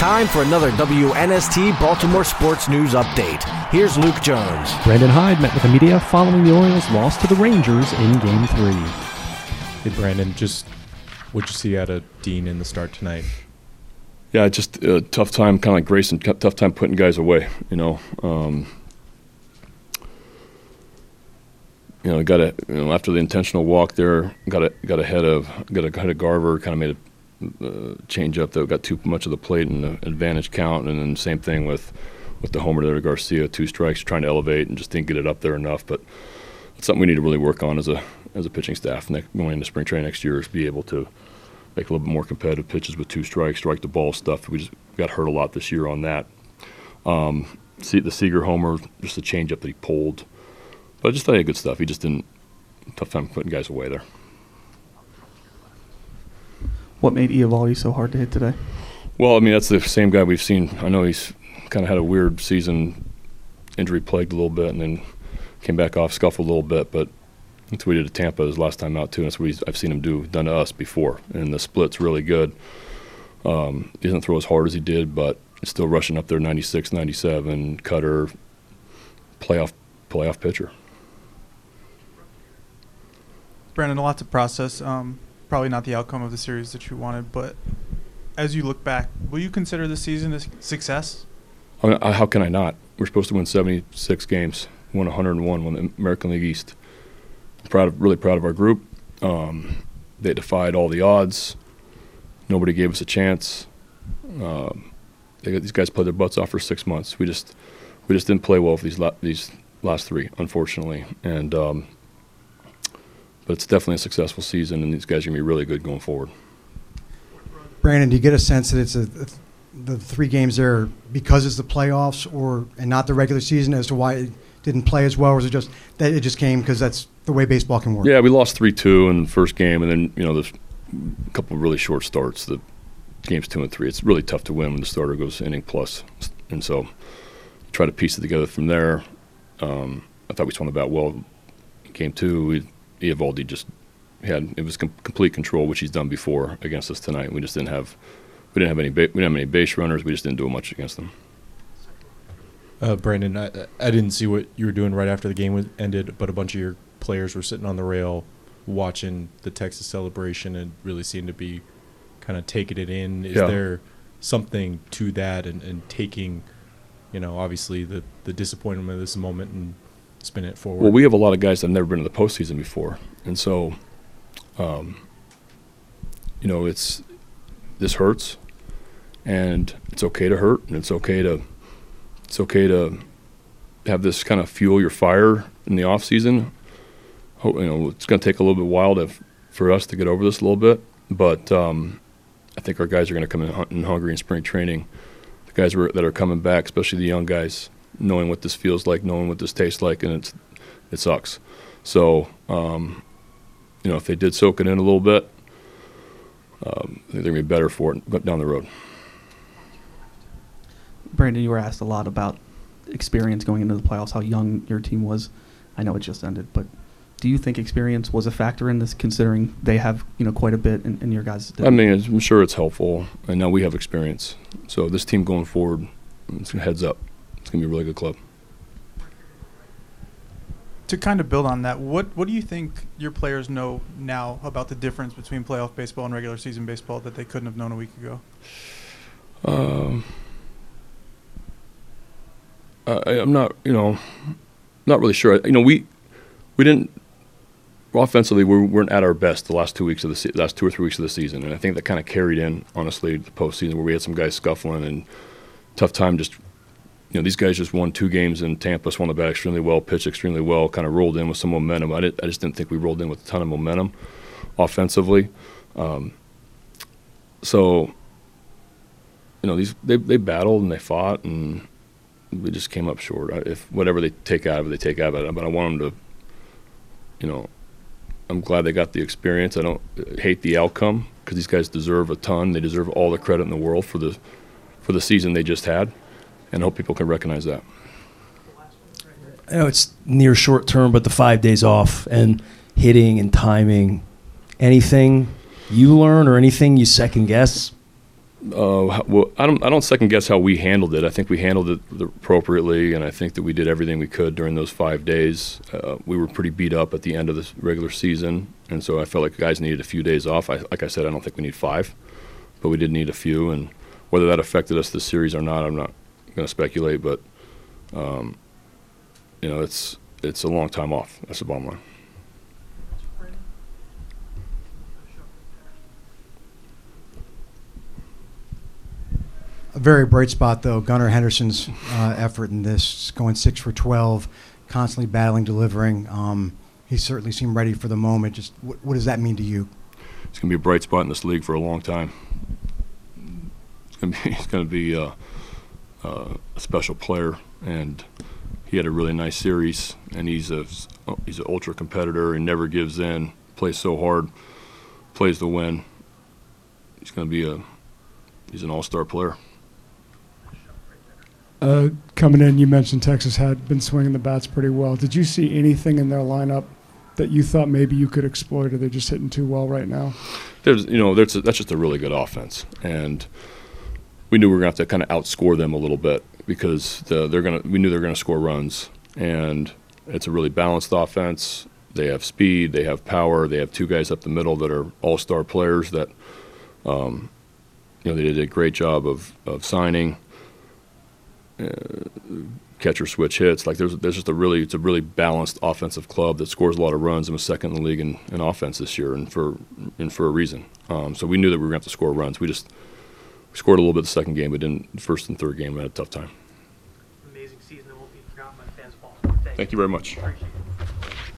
time for another WNST Baltimore Sports News Update. Here's Luke Jones. Brandon Hyde met with the media following the Orioles' loss to the Rangers in Game 3. Hey, Brandon, what'd you see out of Dean in the start tonight? Yeah, just a tough time, kind of like Grayson, tough time putting guys away, after the intentional walk there, got ahead of Garver, kind of made a change up that got too much of the plate and the advantage count, and then same thing with the homer there to Garcia, 2 strikes, trying to elevate and just didn't get it up there enough. But it's something we need to really work on as a pitching staff going into spring training next year, is be able to make a little bit more competitive pitches with 2 strikes, strike the ball stuff. We just got hurt a lot this year on that. The Seager homer, just a changeup that he pulled. But I just thought he had good stuff. He just didn't – tough time putting guys away there. What made Eovaldi so hard to hit today? Well, I mean, that's the same guy we've seen. I know he's kind of had a weird season, injury-plagued a little bit, and then came back off, scuffled a little bit. But that's what he did at Tampa his last time out, too. And that's what I've seen him done to us before. And the split's really good. He doesn't throw as hard as he did, but it's still rushing up there, 96, 97, cutter, playoff pitcher. Brandon, a lot to process. Probably not the outcome of the series that you wanted, but as you look back, will you consider this season a success? I mean, how can I not? We're supposed to win 76 games, won 101, won the American League East. Really proud of our group. They defied all the odds. Nobody gave us a chance. These guys played their butts off for 6 months. We just didn't play well for these last 3, unfortunately. And but it's definitely a successful season, and these guys are going to be really good going forward. Brandon, do you get a sense that it's the 3 games there because it's the playoffs and not the regular season as to why it didn't play as well, or is it just that it just came because that's the way baseball can work? Yeah, we lost 3-2 in the first game, and then there's a couple of really short starts. The games 2 and 3, it's really tough to win when the starter goes inning plus, and so try to piece it together from there. I thought we swung the bat well. Game 2, Eovaldi just it was complete control, which he's done before against us tonight. We just didn't have any base runners. We just didn't do much against them. Brandon, I didn't see what you were doing right after the game ended, but a bunch of your players were sitting on the rail watching the Texas celebration and really seemed to be kind of taking it in. Is there something to that and taking, obviously the disappointment of this moment and spin it forward? Well, we have a lot of guys that have never been to the postseason before, and so, this hurts, and it's okay to hurt, and it's okay to have this kind of fuel your fire in the off season. It's going to take a little bit while for us to get over this a little bit, but I think our guys are going to come in hungry in spring training. The guys that are coming back, especially the young guys, knowing what this feels like, knowing what this tastes like, and it sucks. So, if they did soak it in a little bit, I think they're going to be better for it down the road. Brandon, you were asked a lot about experience going into the playoffs, how young your team was. I know it just ended, but do you think experience was a factor in this, considering they have quite a bit and your guys didn't? I mean, I'm sure it's helpful, and now we have experience. So this team going forward, it's heads up. It's going to be a really good club. To kind of build on that, what do you think your players know now about the difference between playoff baseball and regular season baseball that they couldn't have known a week ago? I'm not really sure. We didn't offensively. We weren't at our best the last 2 or 3 weeks of the season, and I think that kind of carried in, honestly, the postseason where we had some guys scuffling and tough time. Just these guys just won 2 games in Tampa, swung the bat extremely well, pitched extremely well, kind of rolled in with some momentum. I just didn't think we rolled in with a ton of momentum offensively. They battled and they fought and we just came up short. If whatever they take out of it, they take out of it. But I want them to, I'm glad they got the experience. I don't hate the outcome because these guys deserve a ton. They deserve all the credit in the world for the season they just had, and I hope people can recognize that. I know it's near short term, but the 5 days off and hitting and timing, anything you learn or anything you second guess? Well, I don't second guess how we handled it. I think we handled it appropriately, and I think that we did everything we could during those 5 days. We were pretty beat up at the end of the regular season, and so I felt like the guys needed a few days off. Like I said, I don't think we need 5, but we did need a few, and whether that affected us this series or not, I'm not going to speculate. But it's a long time off. That's the bottom line. A very bright spot, though, Gunnar Henderson's effort in this, going 6 for 12, constantly battling, delivering. He certainly seemed ready for the moment. Just what does that mean to you? It's going to be a bright spot in this league for a long time. He's going to be a special player, and he had a really nice series. And he's an ultra competitor. He never gives in. Plays so hard. Plays to win. He's going to be he's an all-star player. Coming in, you mentioned Texas had been swinging the bats pretty well. Did you see anything in their lineup that you thought maybe you could exploit, or they're just hitting too well right now? That's just a really good offense, and we knew we were going to have to kind of outscore them a little bit because we knew they were going to score runs, and it's a really balanced offense. They have speed, they have power, they have 2 guys up the middle that are all-star players that they did a great job of signing. Catcher switch hits. Like there's just it's a really balanced offensive club that scores a lot of runs and was second in the league in offense this year, and for a reason. So we knew that we were going to have to score runs. We scored a little bit the second game, but didn't first and third game. We had a tough time. Amazing season that won't be forgotten by the fans of ball. Thank you very much. Appreciate it.